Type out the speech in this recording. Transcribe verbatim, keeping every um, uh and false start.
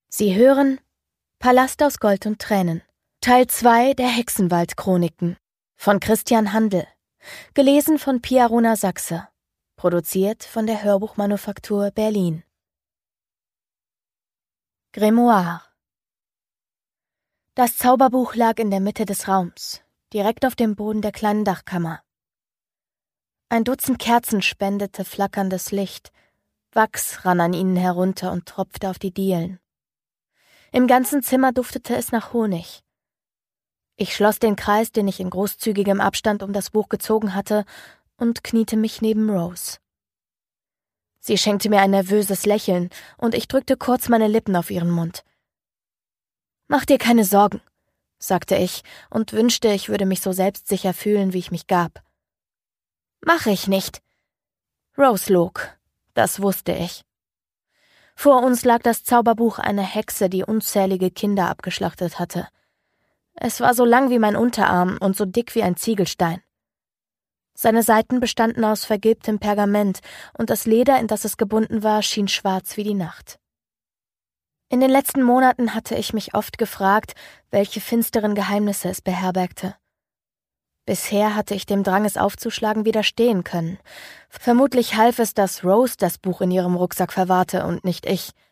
Sie hören Palast aus Gold und Tränen, Teil zwei der Hexenwald-Chroniken von Christian Handel, gelesen von Pia Rona Sachse, produziert von der Hörbuchmanufaktur Berlin. Grimoire. Das Zauberbuch lag in der Mitte des Raums, direkt auf dem Boden der kleinen Dachkammer. Ein Dutzend Kerzen spendete flackerndes Licht, Wachs rann an ihnen herunter und tropfte auf die Dielen. Im ganzen Zimmer duftete es nach Honig. Ich schloss den Kreis, den ich in großzügigem Abstand um das Buch gezogen hatte, und kniete mich neben Rose. Sie schenkte mir ein nervöses Lächeln, und ich drückte kurz meine Lippen auf ihren Mund. »Mach dir keine Sorgen«, sagte ich und wünschte, ich würde mich so selbstsicher fühlen, wie ich mich gab. »Mache ich nicht.« Rose log, das wusste ich. Vor uns lag das Zauberbuch einer Hexe, die unzählige Kinder abgeschlachtet hatte. Es war so lang wie mein Unterarm und so dick wie ein Ziegelstein. Seine Seiten bestanden aus vergilbtem Pergament, und das Leder, in das es gebunden war, schien schwarz wie die Nacht. In den letzten Monaten hatte ich mich oft gefragt, welche finsteren Geheimnisse es beherbergte. Bisher hatte ich dem Drang, es aufzuschlagen, widerstehen können. Vermutlich half es, dass Rose das Buch in ihrem Rucksack verwahrte und nicht ich.